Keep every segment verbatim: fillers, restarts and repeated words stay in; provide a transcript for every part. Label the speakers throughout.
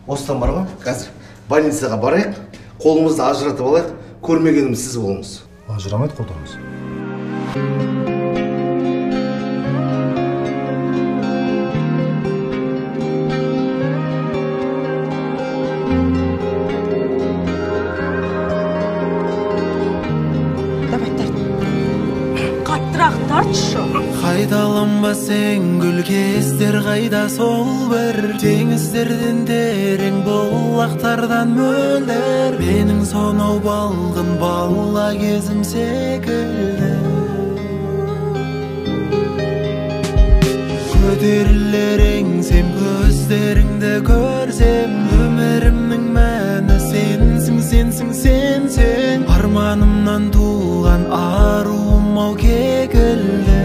Speaker 1: Осыдан бар ма? Қазір больницаға барайық, қолымызды ажыратып алайық, көрмегеніміз сіз болыңыз.
Speaker 2: Ажырамайды қолдарыңыз.
Speaker 3: Қайдаланба сен гүл кездер қайда сол бір теңіздерден терең бұлақтардан мөлдір менің сонау балғын бала кезім секілді көтерілер еңсем көздеріңді көрсем өмірімнің мәні сенсің сенсің сенсің арманымнан туған аруым ау кекілді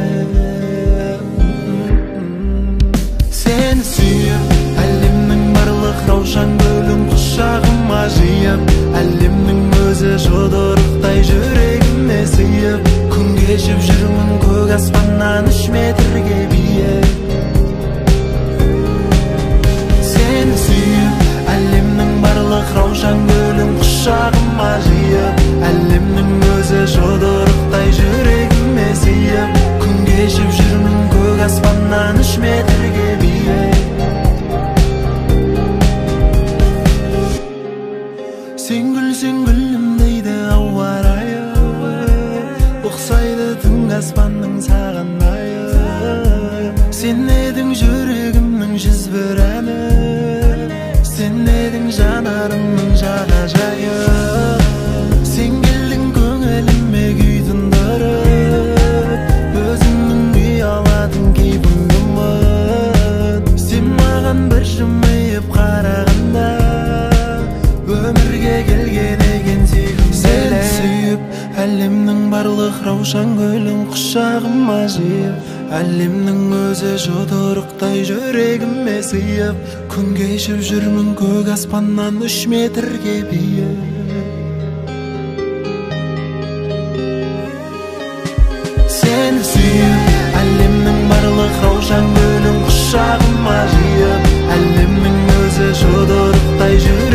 Speaker 3: сені сүйіп әлемнің барлық раушан гүлін құшағыма жиып әлемнің өзі жұдырықтай жүрегіме сыйып күн кешіп жүрмін көк аспаннан үш метрге биік сені сүйіп әлемнің барлық раушан гүлін құшағыма жиып әлемнің өзі жұдырықтай жүрегіме сыйып күн кешіп жүрмін көк аспаннан үш метрге биік сен күлсең гүлім дейді ауа райы ұқсайды түнгі аспанның саған айы сен едің жүрегімнің жүз бір әні сен едің жанарымның жағажайы сен келдің көңіліме күй тындырып өзіңнің күй алатын кейпіңді ұмыт сен маған бір жымиып қарағанда өмірге келген екен сүйгім сені сүйіп әлемнің барлық раушан гүлін құшағыма жиып әлемнің өзі жұдырықтай жүрегіме сыйып күн кешіп жүрмін көк аспаннан үш метрге биік сені сүйіп әлемнің барлық раушан гүлін құшағыма жиып әлемнің өзі жұдырықтай жүрегіме